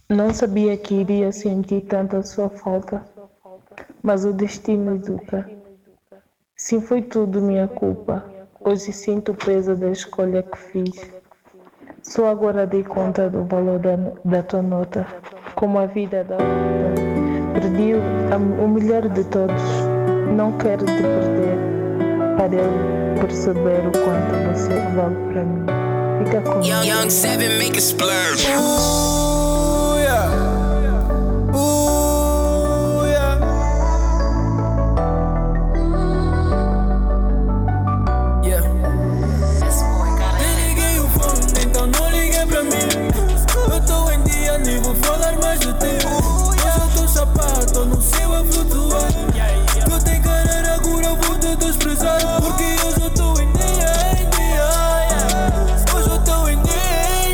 Não sabia que iria sentir tanta sua falta, mas o destino educa. Sim, foi tudo minha culpa. Hoje sinto o peso da escolha que fiz. Só agora dei conta do valor da tua nota, como a vida da outra. Perdi o melhor de todos. Não quero te perder, para eu perceber o quanto você vale para mim. Fica comigo. Young 7 make it splurge. Ooh, yeah. Ooh, yeah. Yeah. Desliguei o fone, então não liguei pra mim. Eu tô em dia, nem vou falar mais de ti. Hoje eu tô chapado, tô no céu a flutuar. Tu tem cara agora, eu vou te desprezar. Porque hoje eu tô em dia, Hoje eu tô em dia.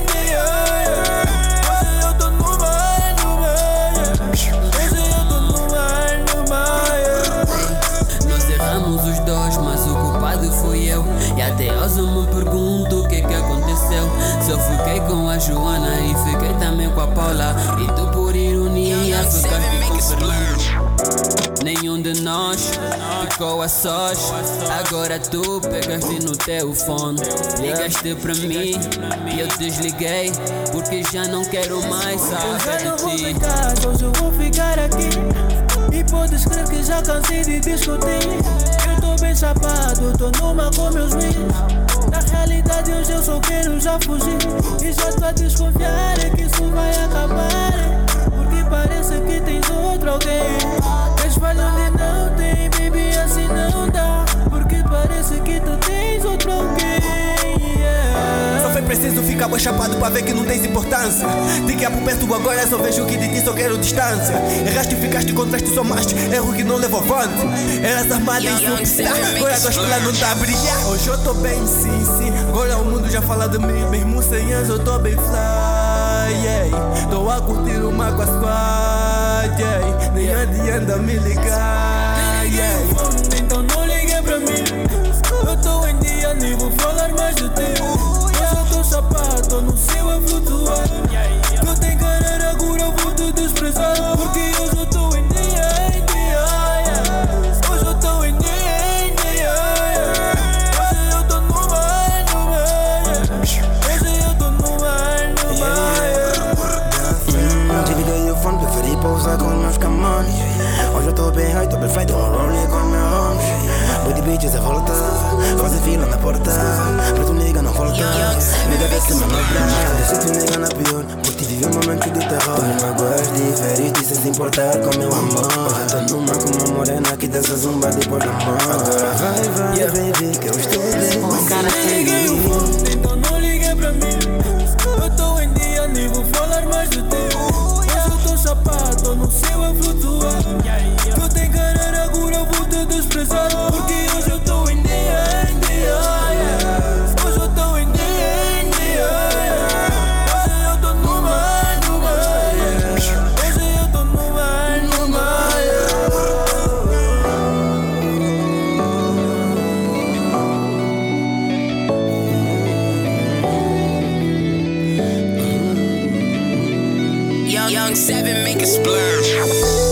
E até hoje eu me pergunto o que aconteceu. Se eu fiquei com a Joana e fiquei também com a Paula, e tu por ironia ficaste com Fernando. Nenhum de nós ficou a sós. Agora tu pegaste no teu fone, ligaste pra mim e eu desliguei, porque já não quero mais saber de ti. Hoje eu vou ficar aqui, e podes crer que já cansei de discutir. Eu tô bem chapado, tô numa com meus wins. Na realidade hoje eu só quero já fugir. E já tô a desconfiar que isso vai acabar, porque parece que tens outro alguém. Mas falha onde não tem, baby, assim não dá, porque parece que tu tens outro alguém. Só foi preciso ficar bem chapado pra ver que não tens importância. De que é por perto agora só vejo que de ti só quero distância. Erraste, ficaste, contraste, somaste, erro que não leva avante. Eras armada em superstar, agora a tua estrela não tá a brilhar. Hoje eu tô bem, sim, sim, agora o mundo já fala de mim. Mesmo sem anos eu tô bem fly, yeah. Tô a curtir uma com a squad, yeah. Nem adianta me ligar, yeah. Então não liguei pra mim. Eu tô em dia, nem vou falar mais de ti. Hoje eu tô chapado, tô no céu a flutuar. Tu tem cara agora, eu vou te desprezar, porque hoje eu tô em dia, Hoje eu tô em dia, Hoje eu tô no mar. Hoje eu tô no mar. Desliguei o fone, preferi pousar com meus camões. Hoje eu tô bem high, tô perfeito, um rolling com meus homes. Boi de bitches a volta, fazer fila na porta, pra tu nega não volta. Nega vê que me lembra, deixa tu nega na pior, por ti viver um momento de terror. Tô numa goiás diferente, sem se importar com meu amor. Tô numa com uma morena que dança zumba depois do amor. Agora vai, baby, que eu estou bem. Desliguei o fone, então não liguei pra mim. Eu tô em dia, nem vou falar mais de ti. Hoje eu tô chapado, tô no céu a flutuar. Tu tem cara agora, eu vou te desprezar, porque hoje eu tô em dia, Hoje eu tô em dia, Hoje eu tô no mar. Hoje eu tô no mar. Young 7 make it splurge.